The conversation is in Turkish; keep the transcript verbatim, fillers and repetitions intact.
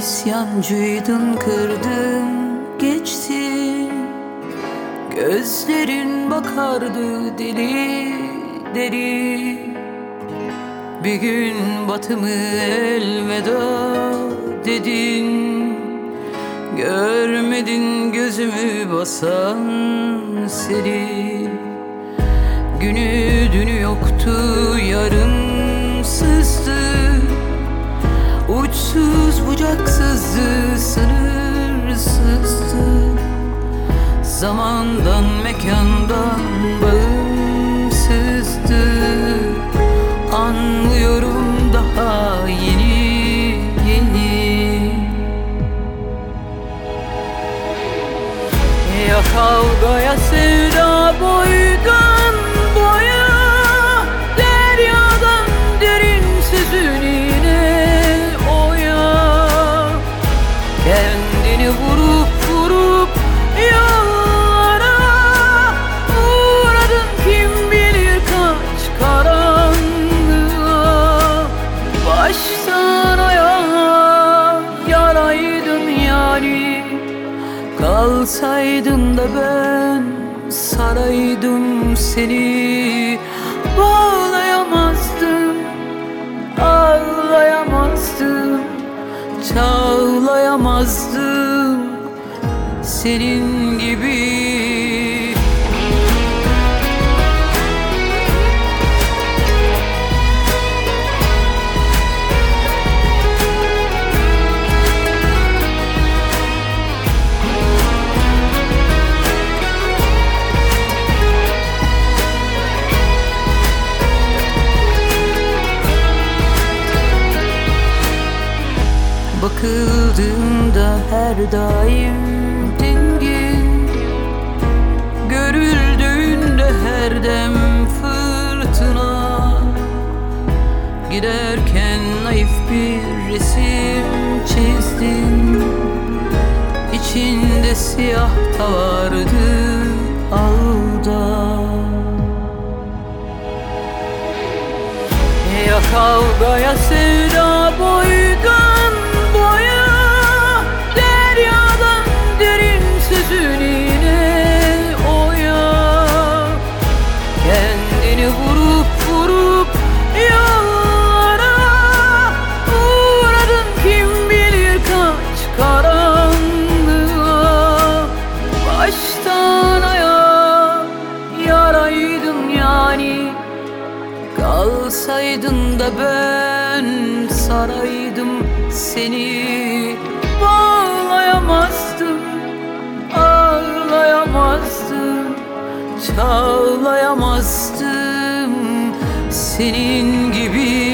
İsyancıydın, kırdın, geçtin. Gözlerin bakardı deli deli. Bir gün batımı elveda dedin. Görmedin gözümü basan seni. Günü dünü yoktu, yarınsızdı. Uçsuz bucaksızdı, sınırsızdı. Zamandan mekandan bağımsızdı. Anlıyorum daha yeni yeni. Ya kavga ya sevda, boydan boya. Deryadan derin sözününe oya. Kendini vurup vurup yollara uğradın, kim bilir kaç karanlığa. Baştan ayağa yaraydın yani. Kalsaydın da ben saraydım seni. Bağlayamazdım, ağlayamazdım, çağlayamazdım senin gibi. Bakıldığında her daim dingin, görüldüğünde her dem fırtına. Giderken naif bir resim çizdin. İçinde siyah da vardı alda. Ya kavga ya sevda, boydan boya. Deryadan derin sözününe oya. Kendini vurup vurup yollara uğradın, kim bilir kaç karanlığa. Baştan ayağa yaraydın yani. Kalsaydın da ben saraydım seni. Bağlayamazdım, ağlayamazdım, çağlayamazdım senin gibi.